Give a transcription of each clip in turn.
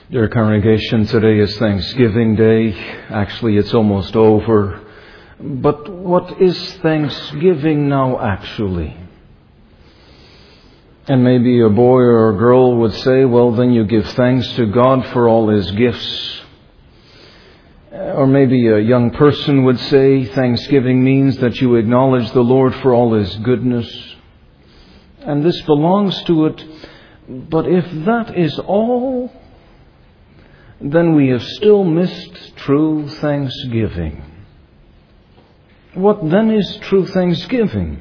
Dear congregation, today is Thanksgiving Day. Actually, it's almost over. But what is Thanksgiving now actually? And maybe a boy or a girl would say, well, then you give thanks to God for all His gifts. Or maybe a young person would say, Thanksgiving means that you acknowledge the Lord for all His goodness. And this belongs to it. But if that is all, then we have still missed true thanksgiving. What then is true thanksgiving?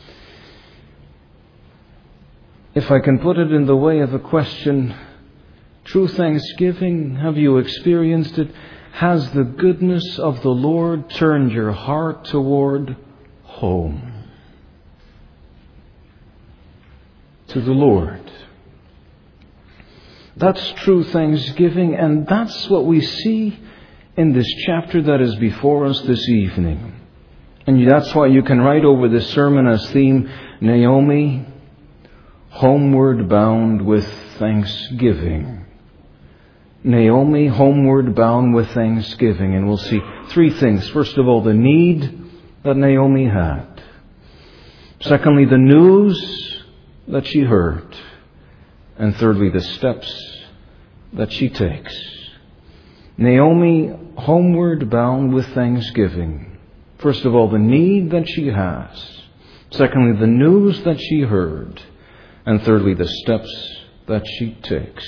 If I can put it in the way of a question, true thanksgiving, have you experienced it? Has the goodness of the Lord turned your heart toward home? To the Lord. That's true thanksgiving, and that's what we see in this chapter that is before us this evening. And that's why you can write over this sermon as theme, Naomi, homeward bound with thanksgiving. Naomi, homeward bound with thanksgiving. And we'll see three things. First of all, the need that Naomi had. Secondly, the news that she heard. And thirdly, the steps that she takes. Naomi, homeward bound with thanksgiving. First of all, the need that she has. Secondly, the news that she heard. And thirdly, the steps that she takes.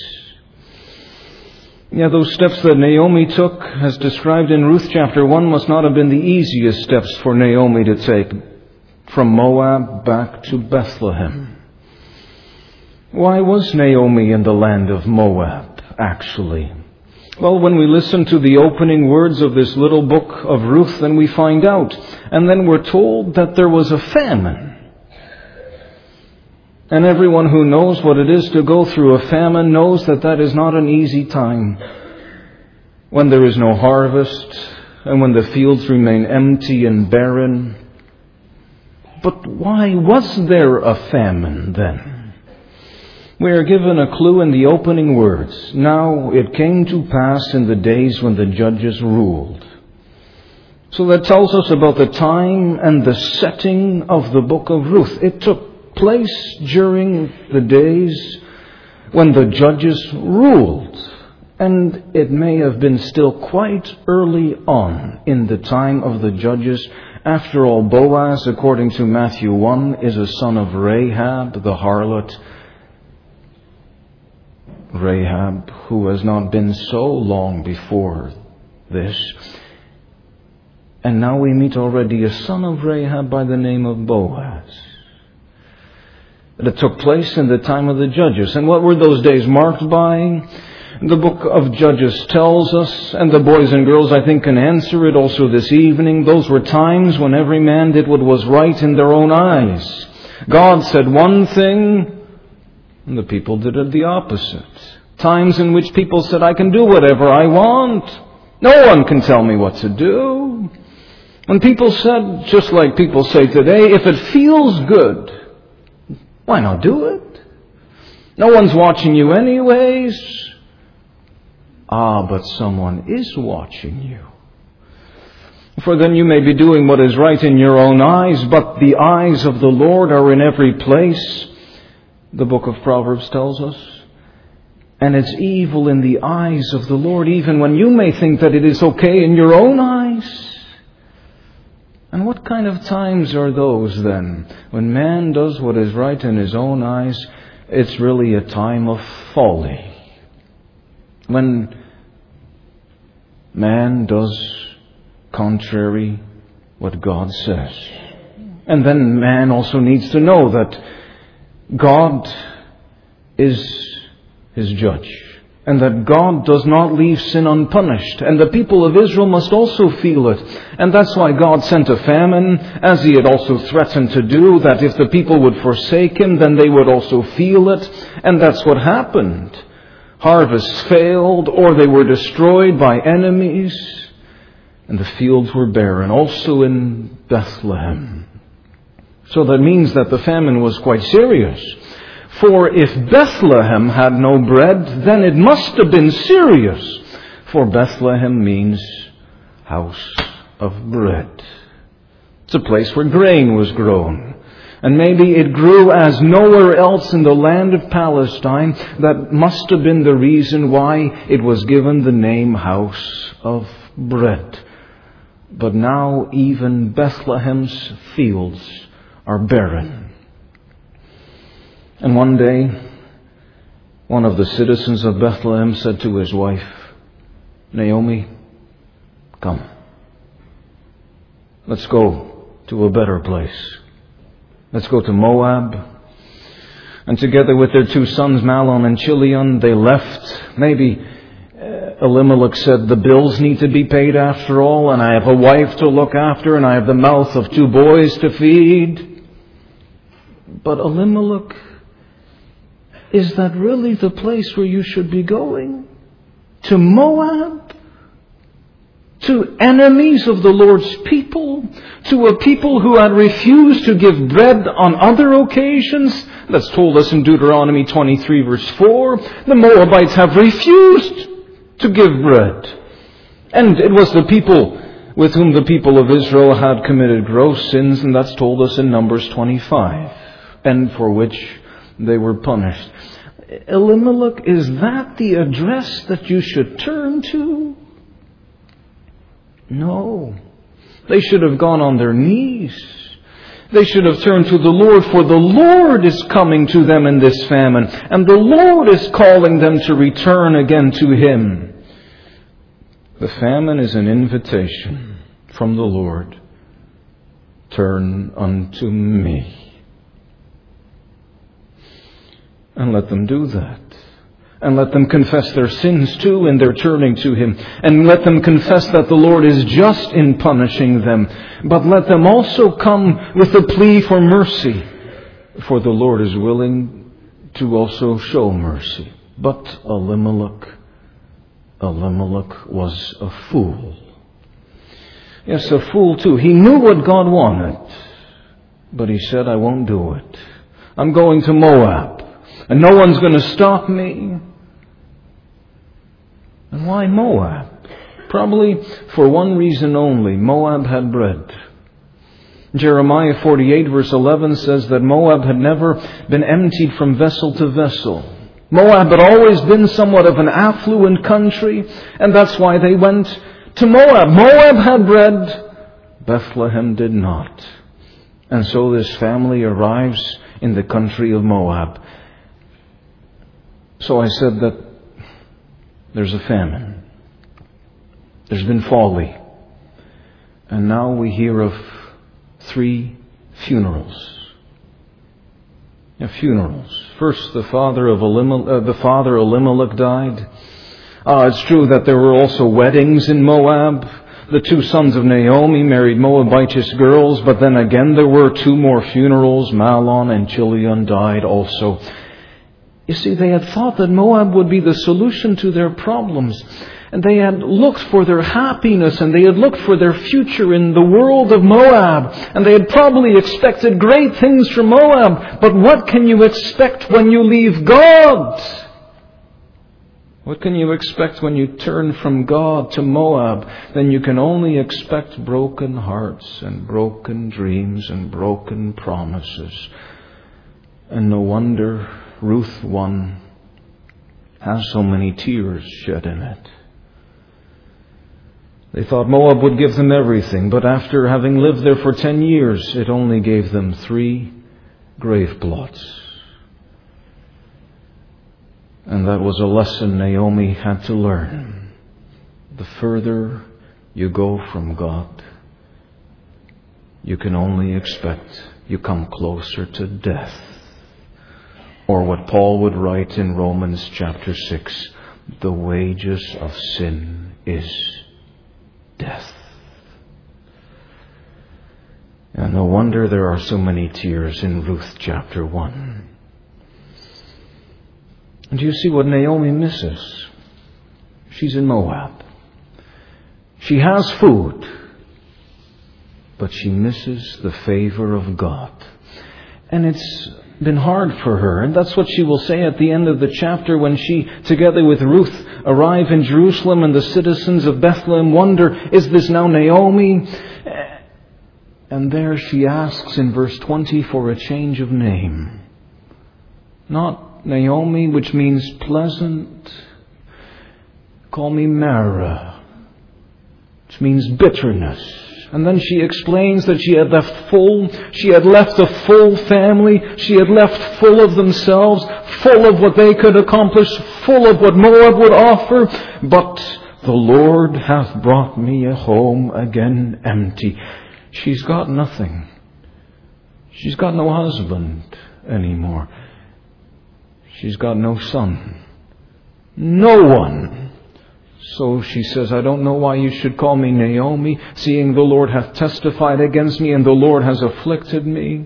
Yeah, those steps that Naomi took, as described in Ruth chapter 1, must not have been the easiest steps for Naomi to take from Moab back to Bethlehem. Why was Naomi in the land of Moab, actually? Well, when we listen to the opening words of this little book of Ruth, then we find out. And then we're told that there was a famine. And everyone who knows what it is to go through a famine knows that that is not an easy time. When there is no harvest, and when the fields remain empty and barren. But why was there a famine then? We are given a clue in the opening words. Now it came to pass in the days when the judges ruled. So that tells us about the time and the setting of the book of Ruth. It took place during the days when the judges ruled. And it may have been still quite early on in the time of the judges. After all, Boaz, according to Matthew 1, is a son of Rahab, the harlot. Rahab, who has not been so long before this. And now we meet already a son of Rahab by the name of Boaz. It took place in the time of the Judges. And what were those days marked by? The book of Judges tells us, and the boys and girls I think can answer it also this evening, those were times when every man did what was right in their own eyes. God said one thing, and the people did it the opposite. Times in which people said, I can do whatever I want. No one can tell me what to do. When people said, just like people say today, if it feels good, why not do it? No one's watching you anyways. But someone is watching you. For then you may be doing what is right in your own eyes, but the eyes of the Lord are in every place. The book of Proverbs tells us. And it's evil in the eyes of the Lord, even when you may think that it is okay in your own eyes. And what kind of times are those then? When man does what is right in his own eyes, it's really a time of folly. When man does contrary what God says. And then man also needs to know that God is his judge, and that God does not leave sin unpunished. And the people of Israel must also feel it. And that's why God sent a famine, as He had also threatened to do, that if the people would forsake Him, then they would also feel it. And that's what happened. Harvests failed, or they were destroyed by enemies, and the fields were barren, also in Bethlehem. So that means that the famine was quite serious. For if Bethlehem had no bread, then it must have been serious. For Bethlehem means house of bread. It's a place where grain was grown. And maybe it grew as nowhere else in the land of Palestine. That must have been the reason why it was given the name House of Bread. But now even Bethlehem's fields are barren. And one day, one of the citizens of Bethlehem said to his wife, Naomi, come. Let's go to a better place. Let's go to Moab. And together with their two sons, Mahlon and Chilion, they left. Maybe Elimelech said, the bills need to be paid after all, and I have a wife to look after, and I have the mouth of two boys to feed. But Elimelech, is that really the place where you should be going? To Moab? To enemies of the Lord's people? To a people who had refused to give bread on other occasions? That's told us in Deuteronomy 23 verse 4. The Moabites have refused to give bread. And it was the people with whom the people of Israel had committed gross sins, and that's told us in Numbers 25, and for which they were punished. Elimelech, is that the address that you should turn to? No. They should have gone on their knees. They should have turned to the Lord, for the Lord is coming to them in this famine, and the Lord is calling them to return again to Him. The famine is an invitation from the Lord. Turn unto me. And let them do that. And let them confess their sins too in their turning to Him. And let them confess that the Lord is just in punishing them. But let them also come with a plea for mercy. For the Lord is willing to also show mercy. But Elimelech was a fool. Yes, a fool too. He knew what God wanted. But he said, I won't do it. I'm going to Moab. And no one's going to stop me. And why Moab? Probably for one reason only. Moab had bread. Jeremiah 48 verse 11 says that Moab had never been emptied from vessel to vessel. Moab had always been somewhat of an affluent country, and that's why they went to Moab. Moab had bread, Bethlehem did not. And so this family arrives in the country of Moab. So I said that there's a famine. There's been folly. And now we hear of 3 funerals. Funerals. First, the father Elimelech died. It's true that there were also weddings in Moab. The 2 sons of Naomi married Moabitish girls, but then again there were 2 more funerals. Mahlon and Chilion died also. You see, they had thought that Moab would be the solution to their problems. And they had looked for their happiness, and they had looked for their future in the world of Moab. And they had probably expected great things from Moab. But what can you expect when you leave God? What can you expect when you turn from God to Moab? Then you can only expect broken hearts and broken dreams and broken promises. And no wonder Ruth 1 has so many tears shed in it. They thought Moab would give them everything, but after having lived there for 10 years, it only gave them 3 grave plots. And that was a lesson Naomi had to learn. The further you go from God, you can only expect you come closer to death. Or what Paul would write in Romans chapter 6, the wages of sin is death. And no wonder there are so many tears in Ruth chapter 1. And do you see what Naomi misses? She's in Moab. She has food, but she misses the favor of God. And it's been hard for her. And that's what she will say at the end of the chapter when she, together with Ruth, arrive in Jerusalem and the citizens of Bethlehem wonder, is this now Naomi? And there she asks in verse 20 for a change of name. Not Naomi, which means pleasant. Call me Mara, which means bitterness. And then she explains that she had left a full family, she had left full of themselves, full of what they could accomplish, full of what Moab would offer, but the Lord hath brought me home again empty. She's got nothing. She's got no husband anymore. She's got no son. No one. So she says, I don't know why you should call me Naomi, seeing the Lord hath testified against me and the Lord has afflicted me.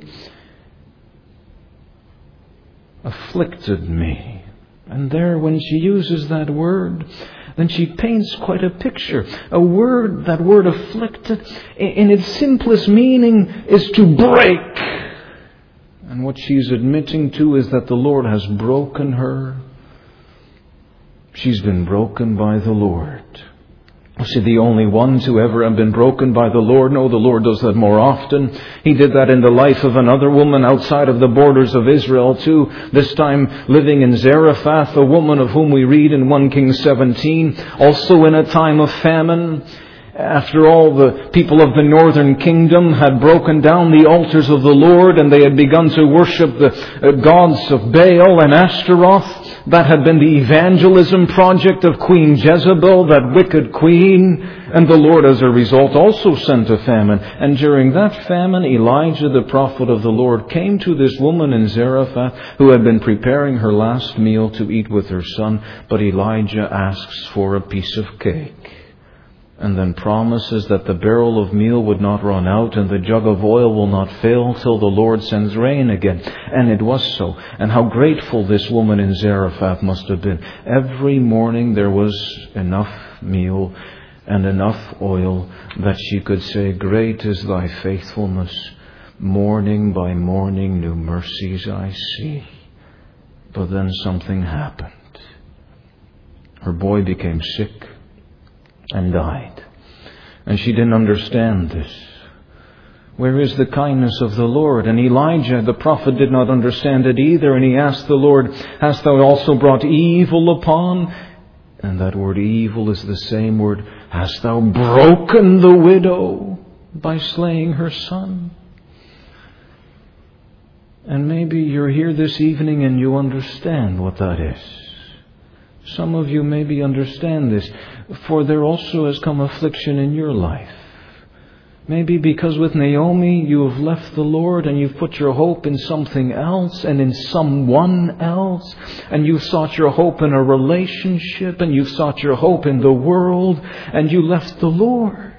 Afflicted me. And there, when she uses that word, then she paints quite a picture. That word afflicted, in its simplest meaning, is to break. And what she's admitting to is that the Lord has broken her. She's been broken by the Lord. Is she the only ones who ever have been broken by the Lord? No, the Lord does that more often. He did that in the life of another woman outside of the borders of Israel too. This time living in Zarephath, a woman of whom we read in 1 Kings 17. Also in a time of famine. After all, the people of the northern kingdom had broken down the altars of the Lord and they had begun to worship the gods of Baal and Ashtaroth. That had been the evangelism project of Queen Jezebel, that wicked queen. And the Lord, as a result, also sent a famine. And during that famine, Elijah, the prophet of the Lord, came to this woman in Zarephath who had been preparing her last meal to eat with her son. But Elijah asks for a piece of cake. And then promises that the barrel of meal would not run out and the jug of oil will not fail till the Lord sends rain again. And it was so. And how grateful this woman in Zarephath must have been. Every morning there was enough meal and enough oil that she could say, Great is thy faithfulness. Morning by morning new mercies I see. But then something happened. Her boy became sick and died. And she didn't understand this. Where is the kindness of the Lord? And Elijah, the prophet, did not understand it either. And he asked the Lord, Hast thou also brought evil upon? And that word evil is the same word. Hast thou broken the widow by slaying her son? And maybe you're here this evening and you understand what that is. Some of you maybe understand this, for there also has come affliction in your life. Maybe because with Naomi you have left the Lord and you've put your hope in something else and in someone else. And you've sought your hope in a relationship and you've sought your hope in the world and you left the Lord.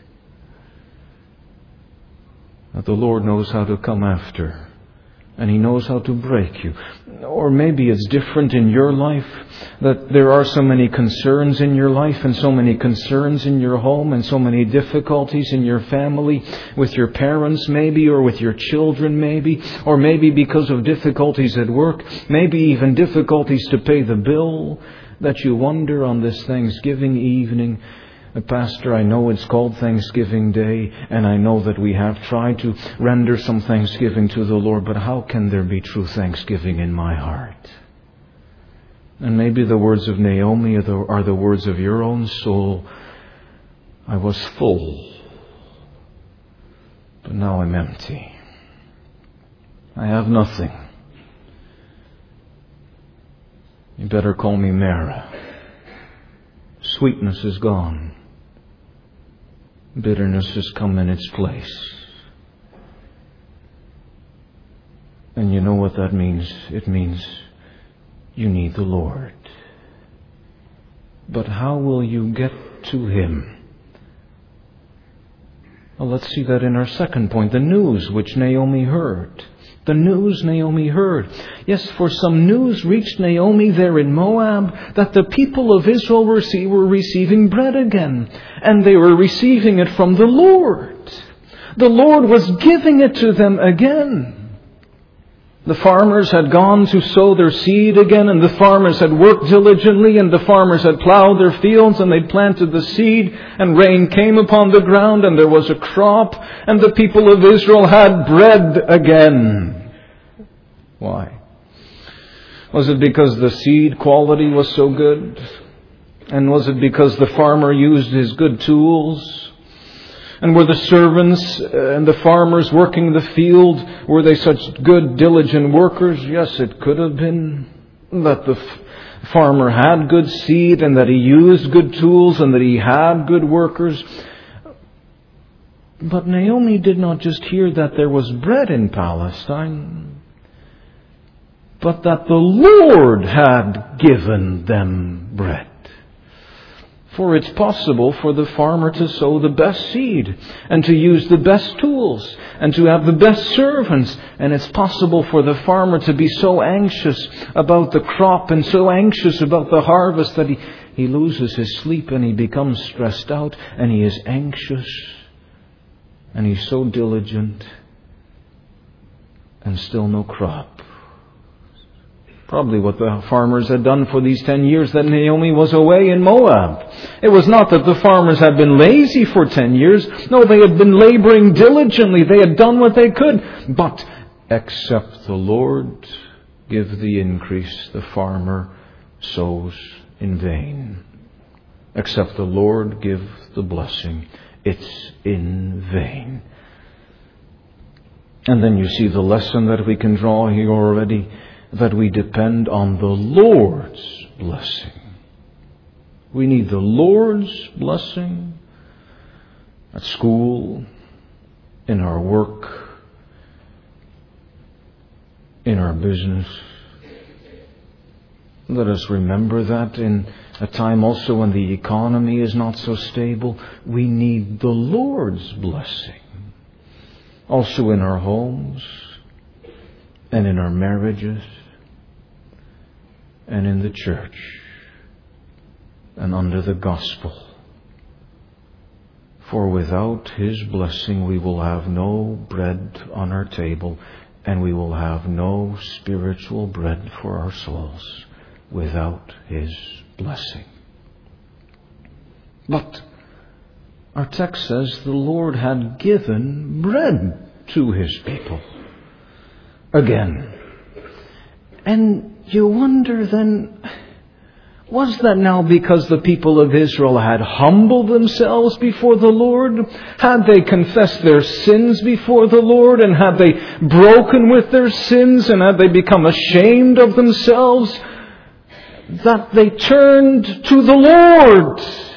But the Lord knows how to come after. And He knows how to break you. Or maybe it's different in your life, that there are so many concerns in your life and so many concerns in your home and so many difficulties in your family, with your parents maybe, or with your children maybe, or maybe because of difficulties at work, maybe even difficulties to pay the bill, that you wonder on this Thanksgiving evening, Pastor, I know it's called Thanksgiving Day, and I know that we have tried to render some thanksgiving to the Lord, but how can there be true thanksgiving in my heart? And maybe the words of Naomi are the words of your own soul. I was full, but now I'm empty. I have nothing. You better call me Mara. Sweetness is gone. Bitterness has come in its place. And you know what that means? It means you need the Lord. But how will you get to Him? Well, let's see that in our second point, the news which Naomi heard. The news Naomi heard. Yes, for some news reached Naomi there in Moab that the people of Israel were receiving bread again. And they were receiving it from the Lord. The Lord was giving it to them again. The farmers had gone to sow their seed again, and the farmers had worked diligently, and the farmers had plowed their fields, and they planted the seed, and rain came upon the ground, and there was a crop, and the people of Israel had bread again. Why? Was it because the seed quality was so good? And was it because the farmer used his good tools? And were the servants and the farmers working the field, were they such good, diligent workers? Yes, it could have been that the farmer had good seed and that he used good tools and that he had good workers. But Naomi did not just hear that there was bread in Palestine, but that the Lord had given them bread. For it's possible for the farmer to sow the best seed and to use the best tools and to have the best servants. And it's possible for the farmer to be so anxious about the crop and so anxious about the harvest that he loses his sleep and he becomes stressed out and he is anxious and he's so diligent and still no crop. Probably what the farmers had done for these 10 years that Naomi was away in Moab. It was not that the farmers had been lazy for 10 years. No, they had been laboring diligently. They had done what they could. But except the Lord give the increase, the farmer sows in vain. Except the Lord give the blessing, it's in vain. And then you see the lesson that we can draw here already, that we depend on the Lord's blessing. We need the Lord's blessing at school, in our work, in our business. Let us remember that in a time also when the economy is not so stable, we need the Lord's blessing. Also in our homes and in our marriages and in the church and under the gospel. For without His blessing we will have no bread on our table, and we will have no spiritual bread for our souls without His blessing. But our text says the Lord had given bread to His people. Again. And you wonder then, was that now because the people of Israel had humbled themselves before the Lord? Had they confessed their sins before the Lord? And had they broken with their sins? And had they become ashamed of themselves? That they turned to the Lord.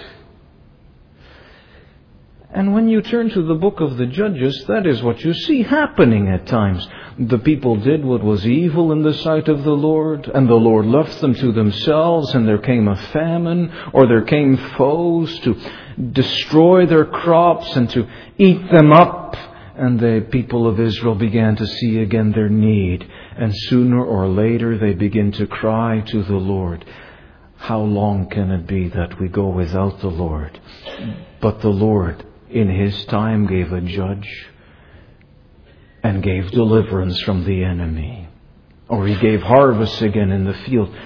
And when you turn to the book of the Judges, that is what you see happening at times. The people did what was evil in the sight of the Lord, and the Lord left them to themselves, and there came a famine, or there came foes to destroy their crops and to eat them up. And the people of Israel began to see again their need. And sooner or later they begin to cry to the Lord. How long can it be that we go without the Lord? But the Lord, in His time, gave a judge and gave deliverance from the enemy. Or He gave harvest again in the field.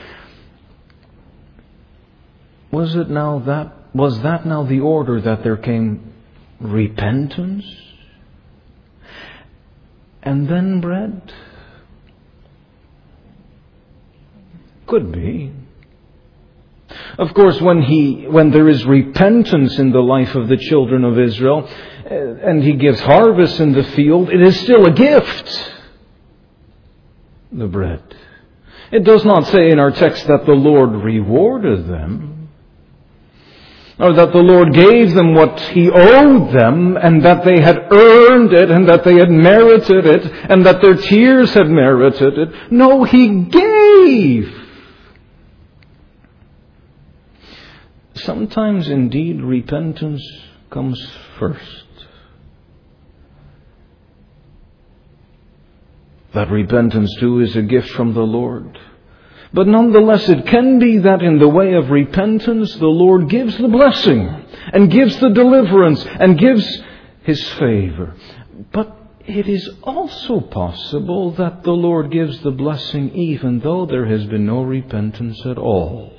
Was that now the order that there came repentance and then bread? Could be. Of course, when there is repentance in the life of the children of Israel, and He gives harvest in the field, it is still a gift. The bread. It does not say in our text that the Lord rewarded them, or that the Lord gave them what He owed them, and that they had earned it, and that they had merited it, and that their tears had merited it. No, He gave. Sometimes, indeed, repentance comes first. That repentance, too, is a gift from the Lord. But nonetheless, it can be that in the way of repentance, the Lord gives the blessing, and gives the deliverance, and gives His favor. But it is also possible that the Lord gives the blessing even though there has been no repentance at all.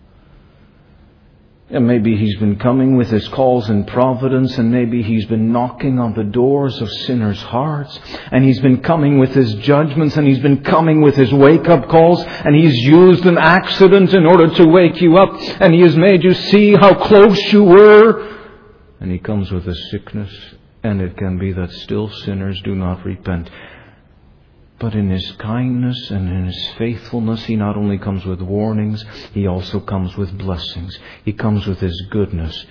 And maybe He's been coming with His calls in providence, and maybe He's been knocking on the doors of sinners' hearts, and He's been coming with His judgments, and He's been coming with His wake-up calls, and He's used an accident in order to wake you up, and He has made you see how close you were. And He comes with a sickness, and it can be that still sinners do not repent. But in His kindness and in His faithfulness, He not only comes with warnings, He also comes with blessings. He comes with His goodness.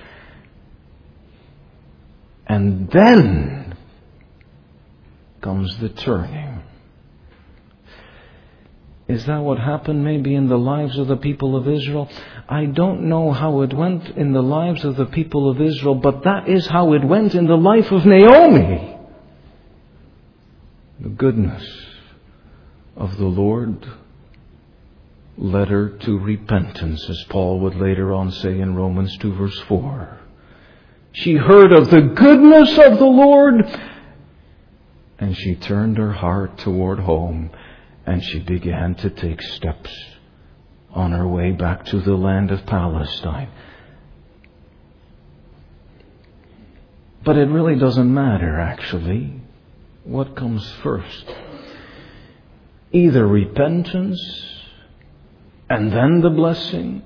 And then comes the turning. Is that what happened maybe in the lives of the people of Israel? I don't know how it went in the lives of the people of Israel, but that is how it went in the life of Naomi. The goodness of the Lord led her to repentance, as Paul would later on say in Romans 2 verse 4. She heard of the goodness of the Lord, and she turned her heart toward home, and she began to take steps on her way back to the land of Palestine. But it really doesn't matter, actually, what comes first. Either repentance and then the blessing,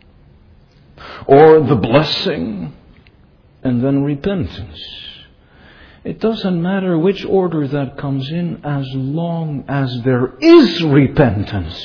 or the blessing and then repentance. It doesn't matter which order that comes in, as long as there is repentance.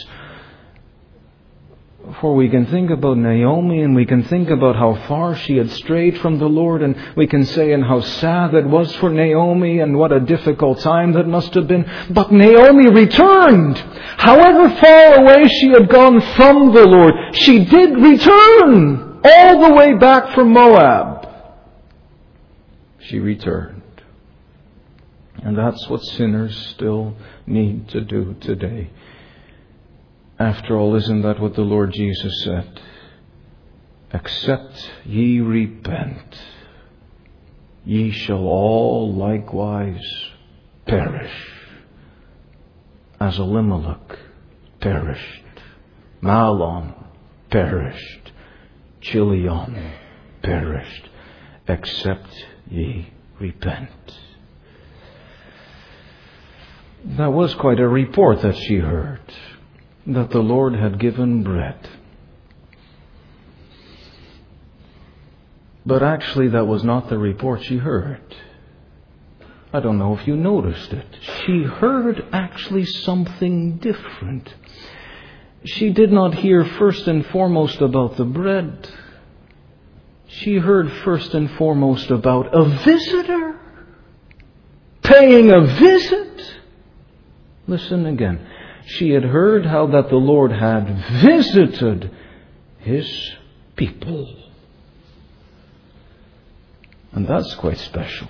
For we can think about Naomi, and we can think about how far she had strayed from the Lord, and we can say and how sad that was for Naomi, and what a difficult time that must have been. But Naomi returned. However far away she had gone from the Lord, she did return all the way back from Moab. She returned. And that's what sinners still need to do today. After all, isn't that what the Lord Jesus said? Except ye repent, ye shall all likewise perish. As Elimelech perished, Mahlon perished, Chilion perished, except ye repent. That was quite a report that she heard, that the Lord had given bread. But actually that was not the report she heard. I don't know if you noticed it. She heard actually something different. She did not hear first and foremost about the bread. She heard first and foremost about a visitor paying a visit. Listen again. She had heard how that the Lord had visited His people. And that's quite special.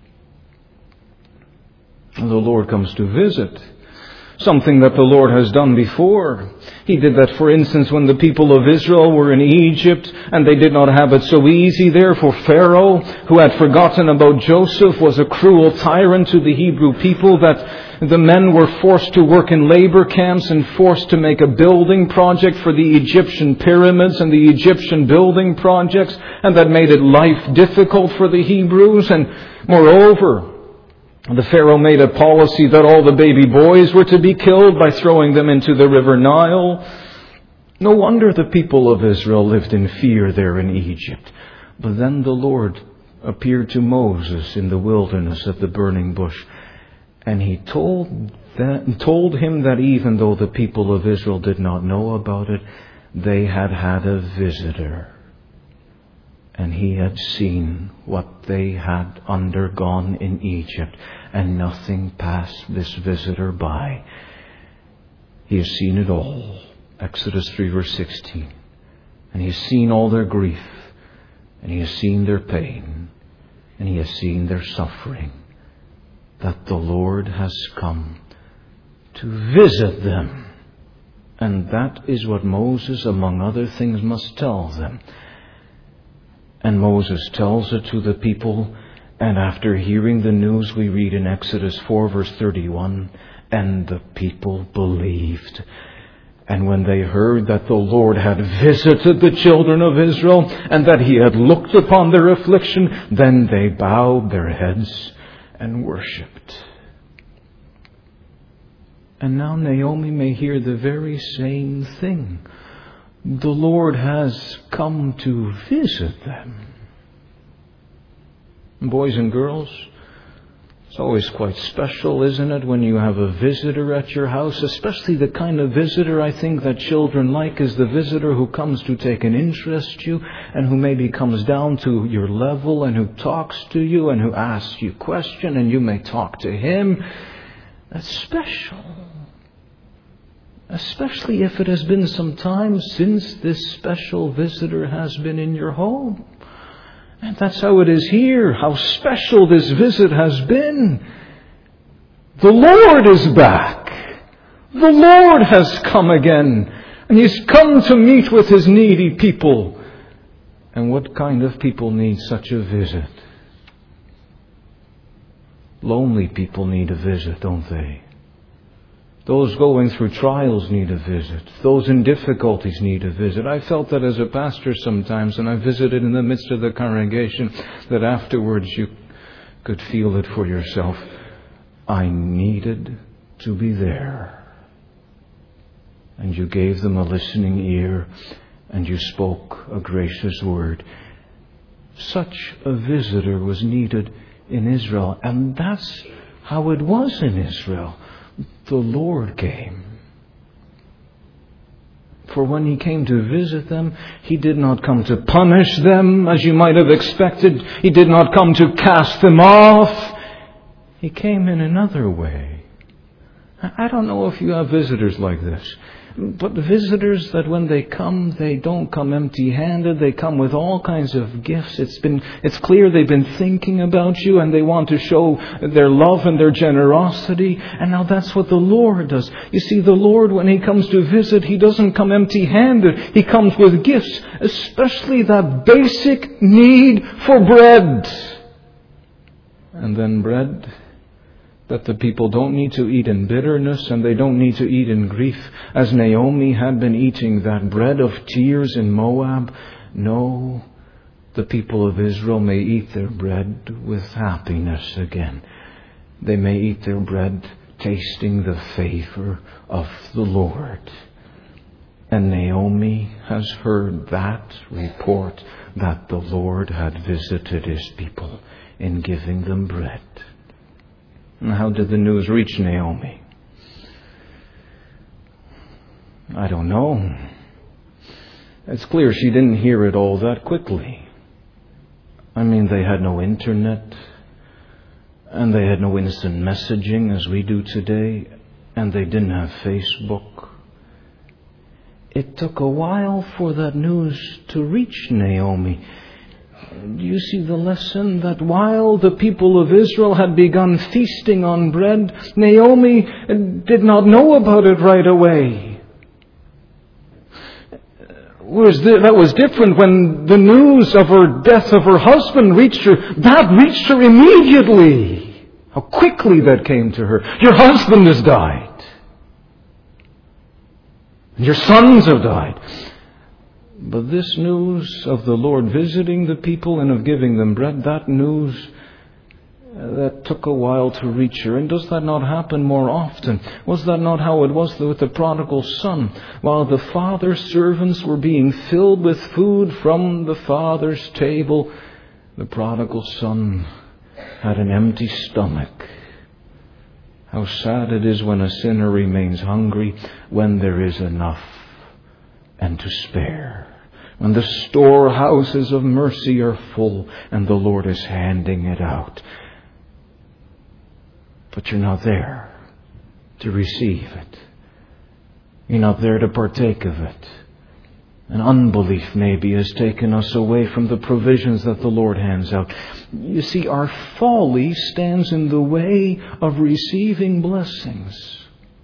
And the Lord comes to visit. Something that the Lord has done before. He did that, for instance, when the people of Israel were in Egypt and they did not have it so easy there, for Pharaoh, who had forgotten about Joseph, was a cruel tyrant to the Hebrew people, that the men were forced to work in labor camps and forced to make a building project for the Egyptian pyramids and the Egyptian building projects, and that made it life difficult for the Hebrews. And moreover, the Pharaoh made a policy that all the baby boys were to be killed by throwing them into the river Nile. No wonder the people of Israel lived in fear there in Egypt. But then the Lord appeared to Moses in the wilderness at the burning bush. And He told him that even though the people of Israel did not know about it, they had had a visitor. And He had seen what they had undergone in Egypt, and nothing passed this visitor by. He has seen it all. Exodus 3 verse 16. And He has seen all their grief, and He has seen their pain, and He has seen their suffering. That the Lord has come to visit them. And that is what Moses, among other things, must tell them. And Moses tells it to the people And after hearing the news, we read in Exodus 4 verse 31, and the people believed. And when they heard that the Lord had visited the children of Israel and that He had looked upon their affliction, then they bowed their heads and worshipped. And now Naomi may hear the very same thing. The Lord has come to visit them. Boys and girls, it's always quite special, isn't it, when you have a visitor at your house, especially the kind of visitor I think that children like is the visitor who comes to take an interest in you and who maybe comes down to your level and who talks to you and who asks you questions and you may talk to him. That's special. Especially if it has been some time since this special visitor has been in your home. And that's how it is here, how special this visit has been. The Lord is back. The Lord has come again. And He's come to meet with His needy people. And what kind of people need such a visit? Lonely people need a visit, don't they? Those going through trials need a visit. Those in difficulties need a visit. I felt that as a pastor sometimes, and I visited in the midst of the congregation, that afterwards you could feel it for yourself. I needed to be there. And you gave them a listening ear, and you spoke a gracious word. Such a visitor was needed in Israel, and that's how it was in Israel. The Lord came. For when He came to visit them, He did not come to punish them as you might have expected. He did not come to cast them off. He came in another way. I don't know if you have visitors like this, but visitors that when they come, they don't come empty-handed. They come with all kinds of gifts. It's clear they've been thinking about you and they want to show their love and their generosity. And now that's what the Lord does. You see, the Lord, when He comes to visit, He doesn't come empty-handed. He comes with gifts, especially that basic need for bread. And then bread that the people don't need to eat in bitterness and they don't need to eat in grief, as Naomi had been eating that bread of tears in Moab. No, the people of Israel may eat their bread with happiness again. They may eat their bread tasting the favor of the Lord. And Naomi has heard that report that the Lord had visited His people in giving them bread. And how did the news reach Naomi? I don't know. It's clear she didn't hear it all that quickly. I mean, they had no internet, and they had no instant messaging as we do today, and they didn't have Facebook. It took a while for that news to reach Naomi. Do you see the lesson? That while the people of Israel had begun feasting on bread, Naomi did not know about it right away. That was different when the news of her death of her husband reached her. That reached her immediately. How quickly that came to her. Your husband has died. And your sons have died. But this news of the Lord visiting the people and of giving them bread, that news, that took a while to reach her. And does that not happen more often? Was that not how it was with the prodigal son? While the father's servants were being filled with food from the father's table, the prodigal son had an empty stomach. How sad it is when a sinner remains hungry when there is enough and to spare. When the storehouses of mercy are full and the Lord is handing it out. But you're not there to receive it. You're not there to partake of it. And unbelief maybe has taken us away from the provisions that the Lord hands out. You see, our folly stands in the way of receiving blessings.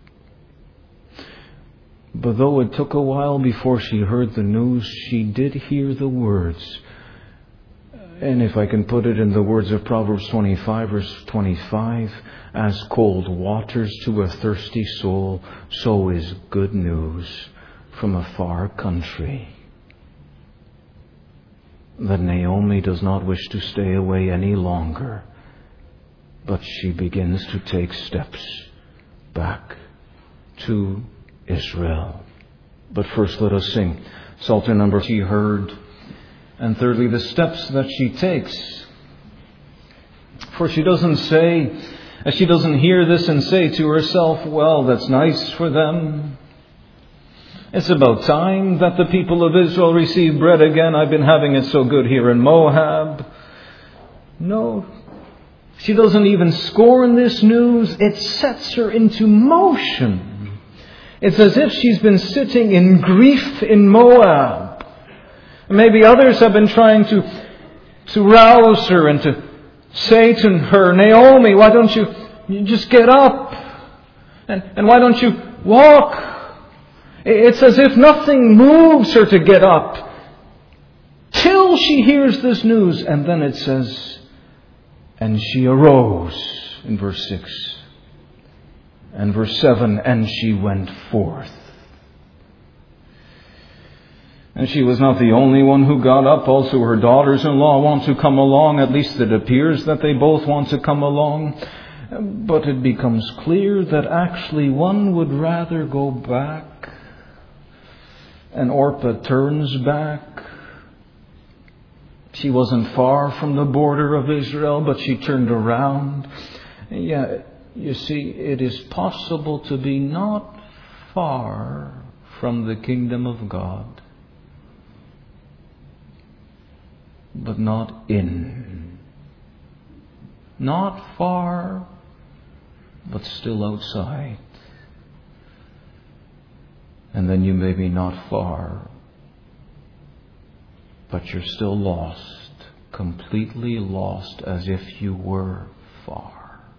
But though it took a while before she heard the news, she did hear the words. And if I can put it in the words of Proverbs 25, verse 25, as cold waters to a thirsty soul, so is good news from a far country. That Naomi does not wish to stay away any longer, but she begins to take steps back to Israel. But first let us sing Psalter number she heard. And thirdly, the steps that she takes. For she doesn't hear this and say to herself, well, that's nice for them. It's about time that the people of Israel receive bread again. I've been having it so good here in Moab. No, she doesn't even scorn this news. It sets her into motion. It's as if she's been sitting in grief in Moab. Maybe others have been trying to rouse her and to say to her, Naomi, why don't you just get up? And why don't you walk? It's as if nothing moves her to get up till she hears this news. And then it says, and she arose in verse 6. And verse 7, and she went forth. And she was not the only one who got up. Also her daughters-in-law want to come along. At least it appears that they both want to come along. But it becomes clear that actually one would rather go back. And Orpah turns back. She wasn't far from the border of Israel, but she turned around. Yeah, you see, it is possible to be not far from the kingdom of God, but not in. Not far, but still outside. And then you may be not far, but you're still lost, completely lost, as if you were far.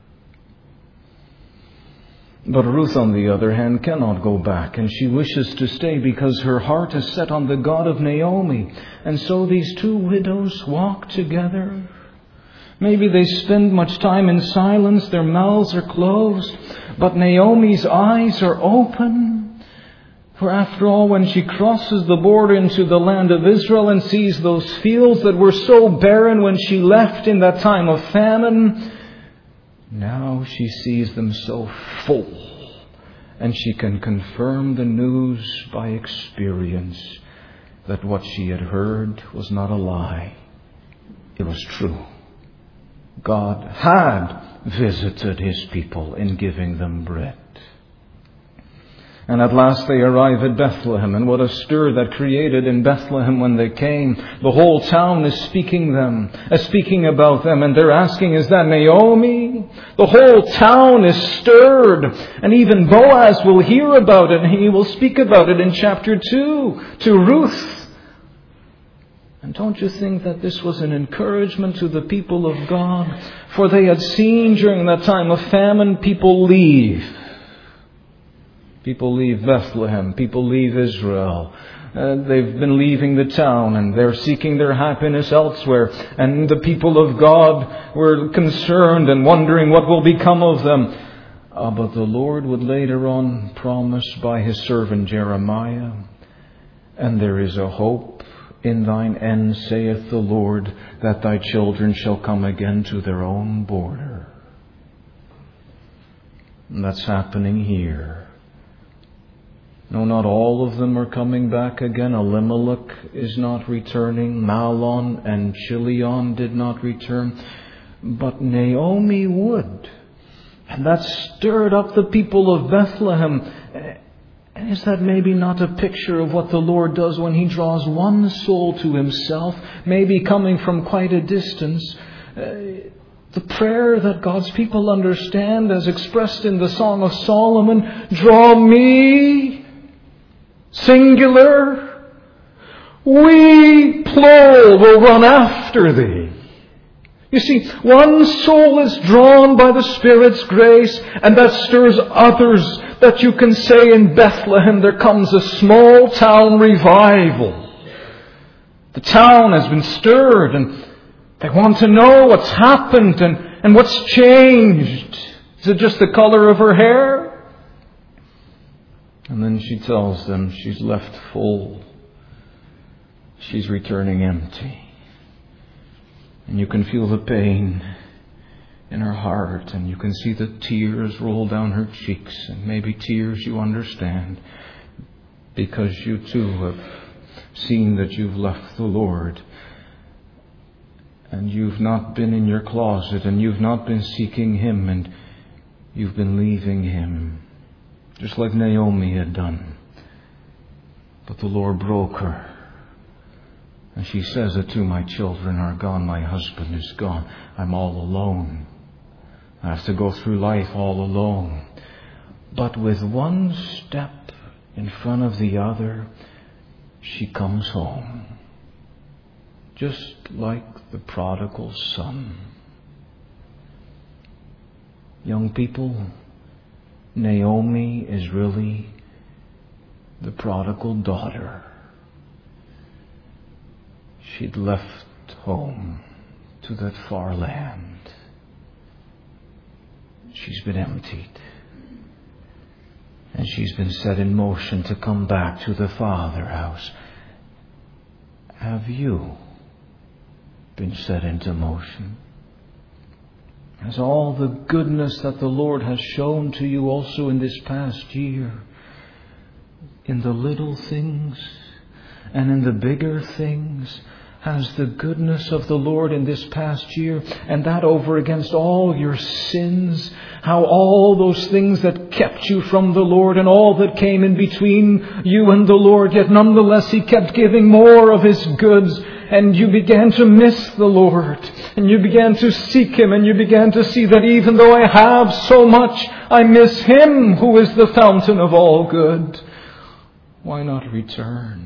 But Ruth, on the other hand, cannot go back, and she wishes to stay because her heart is set on the God of Naomi. And so these two widows walk together. Maybe they spend much time in silence, their mouths are closed, but Naomi's eyes are open. For after all, when she crosses the border into the land of Israel and sees those fields that were so barren when she left in that time of famine, now she sees them so full, and she can confirm the news by experience that what she had heard was not a lie. It was true. God had visited His people in giving them bread. And at last they arrive at Bethlehem, and what a stir that created in Bethlehem when they came. The whole town is speaking about them, and they're asking, is that Naomi? The whole town is stirred, and even Boaz will hear about it, and he will speak about it in chapter 2 to Ruth. And don't you think that this was an encouragement to the people of God? For they had seen during that time of famine people leave. People leave Bethlehem. People leave Israel. They've been leaving the town and they're seeking their happiness elsewhere. And the people of God were concerned and wondering what will become of them. But the Lord would later on promise by His servant Jeremiah, and there is a hope in thine end, saith the Lord, that thy children shall come again to their own border. And that's happening here. No, not all of them are coming back again. Elimelech is not returning. Mahlon and Chilion did not return. But Naomi would. And that stirred up the people of Bethlehem. And is that maybe not a picture of what the Lord does when He draws one soul to Himself, maybe coming from quite a distance? The prayer that God's people understand as expressed in the Song of Solomon, draw me, singular, we, plural, will run after thee. You see, one soul is drawn by the Spirit's grace, and that stirs others, that you can say in Bethlehem there comes a small town revival. The town has been stirred, and They want to know what's happened and what's changed. Is it just the color of her hair? And then she tells them she's left full. She's returning empty. And you can feel the pain in her heart, and you can see the tears roll down her cheeks, and maybe tears you understand, because you too have seen that you've left the Lord, and you've not been in your closet, and you've not been seeking Him, and you've been leaving Him, just like Naomi had done. But the Lord broke her. And she says it too, my children are gone, my husband is gone, I'm all alone. I have to go through life all alone. But with one step in front of the other, she comes home. Just like the prodigal son. Young people, Naomi is really the prodigal daughter. She'd left home to that far land. She's been emptied. And she's been set in motion to come back to the Father house. Have you been set into motion? Has all the goodness that the Lord has shown to you also in this past year, in the little things and in the bigger things, has the goodness of the Lord in this past year, and that over against all your sins, how all those things that kept you from the Lord and all that came in between you and the Lord, yet nonetheless He kept giving more of His goods, and you began to miss the Lord, and you began to seek Him, and you began to see that even though I have so much, I miss Him who is the fountain of all good. Why not return?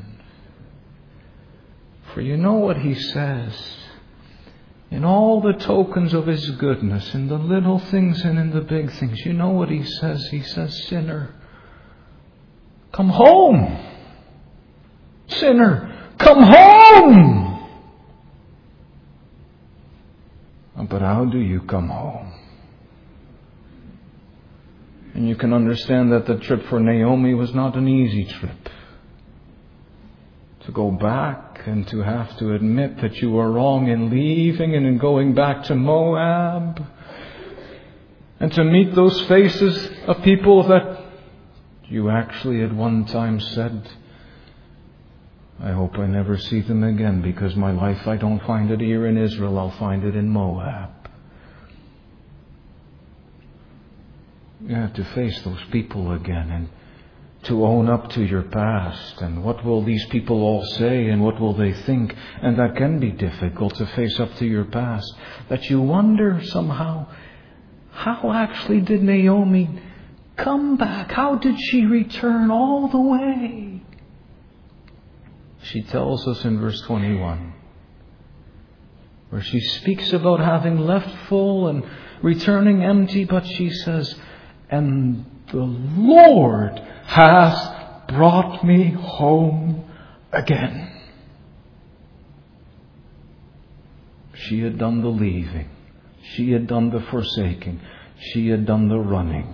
For you know what He says. In all the tokens of His goodness, in the little things and in the big things, you know what He says? He says, sinner, come home. Sinner, come home. But how do you come home? And you can understand that the trip for Naomi was not an easy trip. To go back and to have to admit that you were wrong in leaving and in going back to Moab. And to meet those faces of people that you actually at one time said, I hope I never see them again, because my life, I don't find it here in Israel, I'll find it in Moab. You have to face those people again and to own up to your past, and what will these people all say, and what will they think? And that can be difficult, to face up to your past, that you wonder somehow, how actually did Naomi come back? How did she return all the way? She tells us in verse 21, where she speaks about having left full and returning empty, but she says, and the Lord hath brought me home again. She had done the leaving. She had done the forsaking. She had done the running.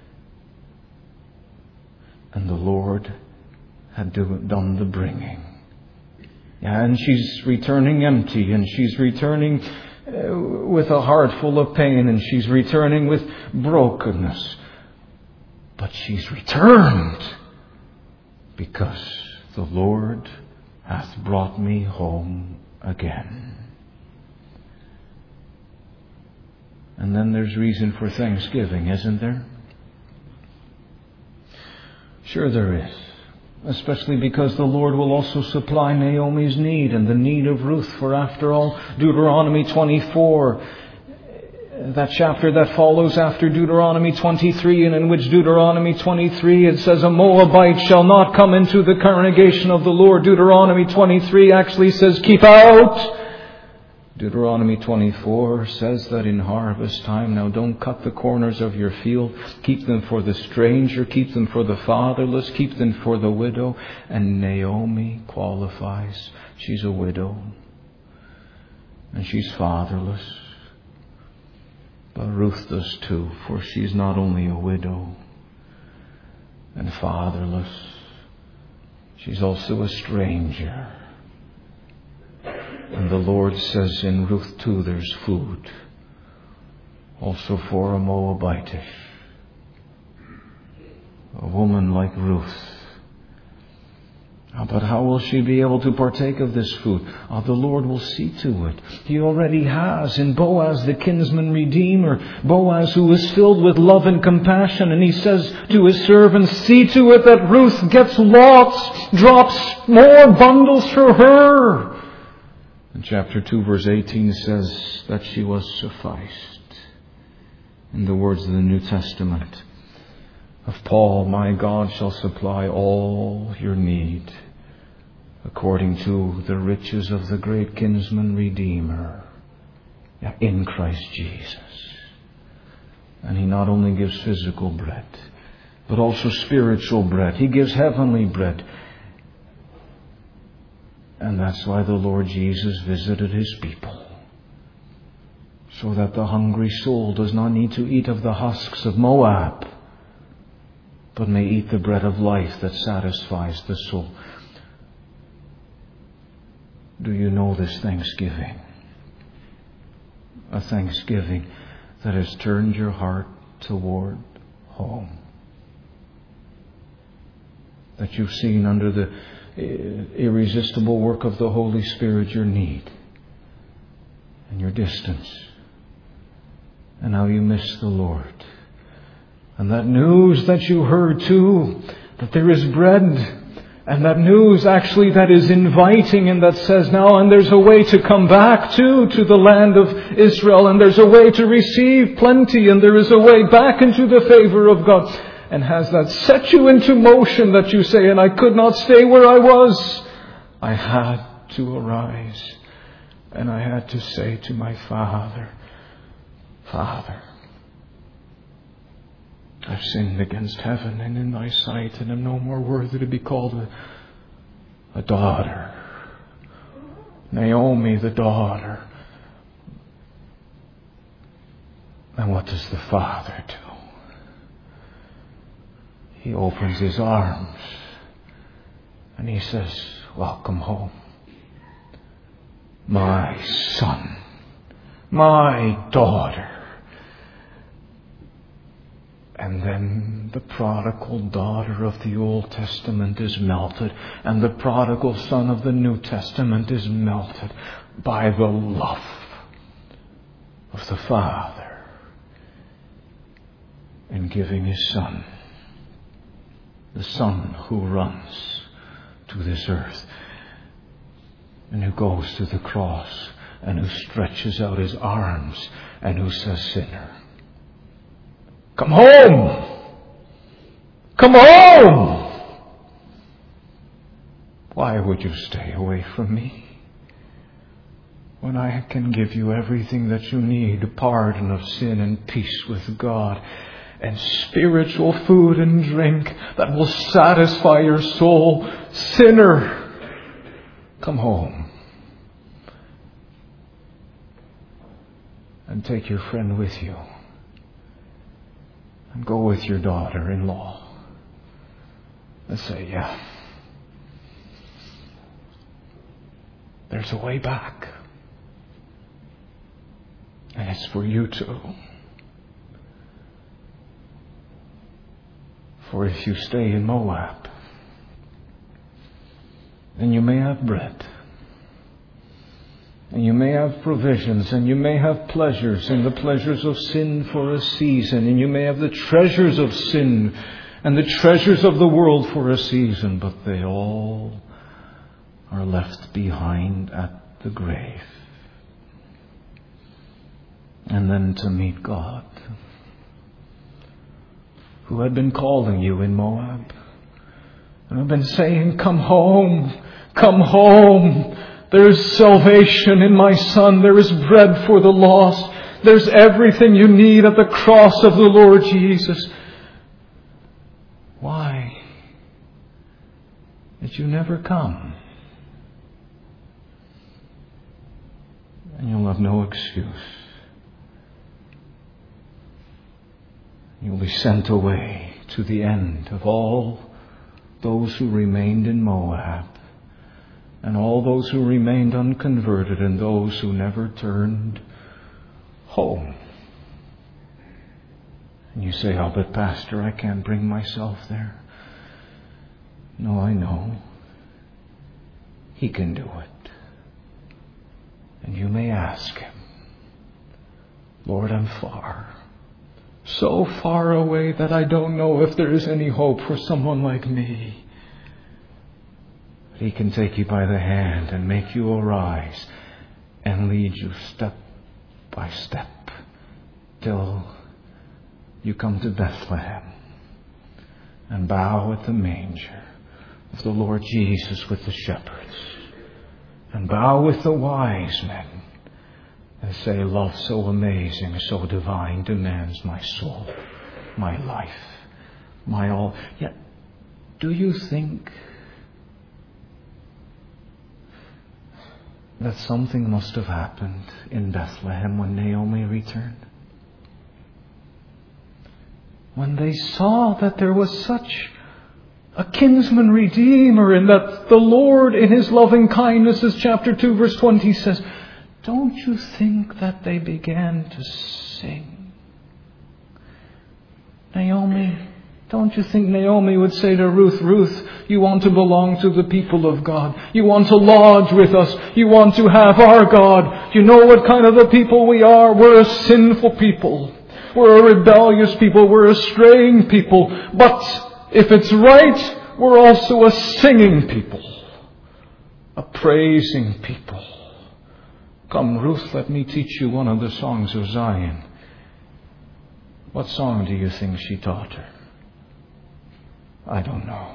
And the Lord had done the bringing. And she's returning empty, and she's returning with a heart full of pain, and she's returning with brokenness. But she's returned because the Lord hath brought me home again. And then there's reason for thanksgiving, isn't there? Sure there is. Especially because the Lord will also supply Naomi's need and the need of Ruth. For after all, Deuteronomy 24, that chapter that follows after Deuteronomy 23, and in which Deuteronomy 23 it says, a Moabite shall not come into the congregation of the Lord. Deuteronomy 23 actually says, keep out. Deuteronomy 24 says that in harvest time, now don't cut the corners of your field. Keep them for the stranger, keep them for the fatherless, keep them for the widow. And Naomi qualifies. She's a widow. and she's fatherless. But Ruth does too, for she's not only a widow and fatherless, she's also a stranger. And the Lord says in Ruth 2 there's food also for a Moabitish, a woman like Ruth. But how will she be able to partake of this food? The Lord will see to it. He already has in Boaz, the kinsman redeemer. Boaz, who is filled with love and compassion. And he says to his servants, see to it that Ruth gets lots, drops more bundles for her. And chapter 2 verse 18 says that she was sufficed. In the words of the New Testament of Paul, my God shall supply all your need according to the riches of the great kinsman redeemer in Christ Jesus. And He not only gives physical bread, but also spiritual bread. He gives heavenly bread. And that's why the Lord Jesus visited His people, so that the hungry soul does not need to eat of the husks of Moab, but may eat the bread of life that satisfies the soul. Do you know this Thanksgiving? A Thanksgiving that has turned your heart toward home. That you've seen under the irresistible work of the Holy Spirit your need and your distance, and how you miss the Lord. And that news that you heard too, that there is bread, and that news actually that is inviting and that says now, and there's a way to come back to the land of Israel, and there's a way to receive plenty, and there is a way back into the favor of God. And has that set you into motion that you say, and I could not stay where I was. I had to arise, and I had to say to my Father, Father, I've sinned against heaven and in Thy sight, and am no more worthy to be called a daughter. Naomi, the daughter. And what does the Father do? He opens His arms and He says, welcome home, my son, my daughter. And then the prodigal daughter of the Old Testament is melted, and the prodigal son of the New Testament is melted by the love of the Father in giving His Son, the Son who runs to this earth and who goes to the cross and who stretches out His arms and who says, sinner, come home! Come home! Why would you stay away from me when I can give you everything that you need, pardon of sin and peace with God and spiritual food and drink that will satisfy your soul? Sinner, come home and take your friend with you. And go with your daughter-in-law and say, yeah, there's a way back. And it's for you too. For if you stay in Moab, then you may have bread, and you may have provisions, and you may have pleasures, and the pleasures of sin for a season, and you may have the treasures of sin and the treasures of the world for a season, but they all are left behind at the grave. And then to meet God, who had been calling you in Moab, and have been saying, come home, come home. There is salvation in my Son. There is bread for the lost. There's everything you need at the cross of the Lord Jesus. Why did you never come? And you'll have have no excuse. You'll be sent away to the end of all those who remained in Moab, and all those who remained unconverted, and those who never turned home. And you say, "Oh, but Pastor, I can't bring myself there." No, I know. He can do it. And you may ask Him, "Lord, I'm far. So far away that I don't know if there is any hope for someone like me." But He can take you by the hand and make you arise and lead you step by step till you come to Bethlehem and bow at the manger of the Lord Jesus with the shepherds, and bow with the wise men and say, "Love so amazing, so divine demands my soul, my life, my all." Yet, do you think that something must have happened in Bethlehem when Naomi returned? When they saw that there was such a kinsman redeemer, and that the Lord in His loving kindness, as chapter 2 verse 20 says, don't you think that they began to sing? Naomi, don't you think Naomi would say to Ruth, "Ruth, you want to belong to the people of God. You want to lodge with us. You want to have our God. You know what kind of a people we are. We're a sinful people. We're a rebellious people. We're a straying people. But if it's right, we're also a singing people, a praising people. Come, Ruth, let me teach you one of the songs of Zion." What song do you think she taught her? I don't know.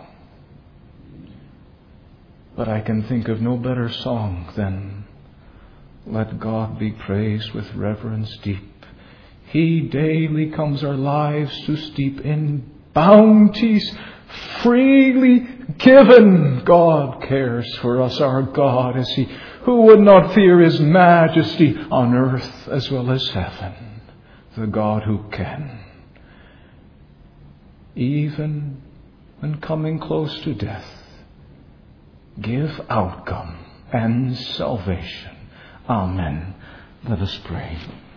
But I can think of no better song than "Let God be praised with reverence deep. He daily comes our lives to steep in bounties freely given. God cares for us. Our God is He. Who would not fear His majesty on earth as well as heaven? The God who can, even when coming close to death, give outcome and salvation. Amen. Let us pray.